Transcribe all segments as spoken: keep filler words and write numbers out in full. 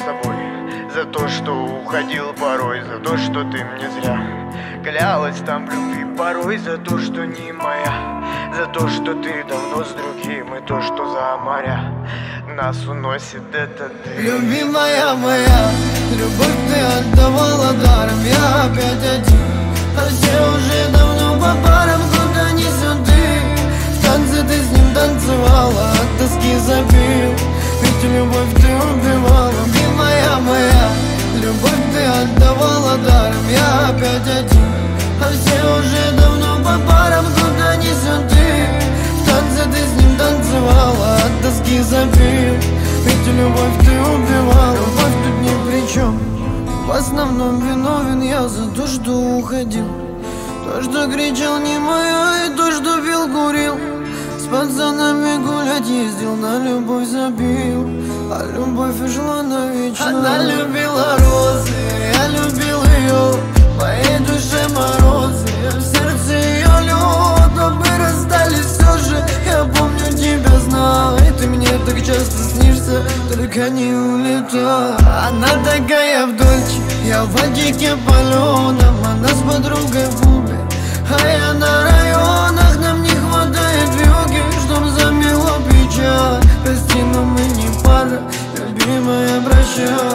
тобой, за то, что уходил порой, за то, что ты мне зря клялась там в любви порой, за то, что не моя, за то, что ты давно с другим, и то, что за моря нас уносит этот дым. Любимая моя, любовь ты отдавала даром, я опять один, а все уже давно по парам, куда несет ты. В танце ты с ним танцевала, от тоски забил, ведь любовь ты убивала. Любимая моя, любовь ты отдавала даром, я опять один, а все уже давно по парам, куда несет ты. В танце ты с ним танцевала, от тоски забил, ведь любовь ты убивала. Любовь тут ни при чем, в основном виновен я за то, что уходил, то, что кричал не мое, и то, что пил, курил, с пацанами гулять ездил, на любовь забил, а любовь ушла навечно. Она любила розы, я любил ее, в моей душе морозы, в сердце ее лед, но мы расстались все же. Я помню, тебя знал, и ты мне так часто снишься, только не улетай. Она такая в дольче, я в водике паленом, она с подругой в Убе, а я на районах. Нам не хватает вьюги, чтоб замело печаль. Прости, но мы не пара, любимая, прощай.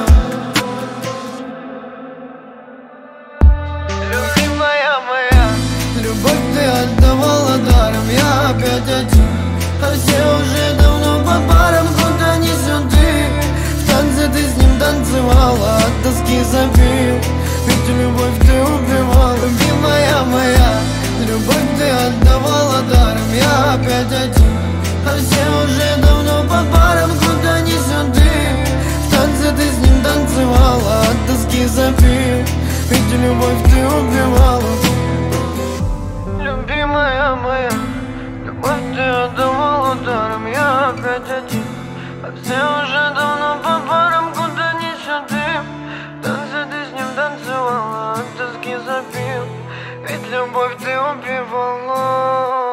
Любимая моя, любовь ты отдавала даром, я опять один, а все уже давно по парам, куда несет ты. В танце ты с ним танцевала, от тоски забил, ведь любовь ты убивала. Любимая моя, любовь ты отдавала даром, я опять один, а все уже давно по парам, куда несет ты. В танце ты с ним танцевала, от тоски забил, ведь любовь ты убивала. Любимая моя, любовь ты отдавала даром, я опять один, а все уже давно по парам, куда несет ты. В танце ты с ним танцевала, от тоски забил, ведь любовь ты убивала.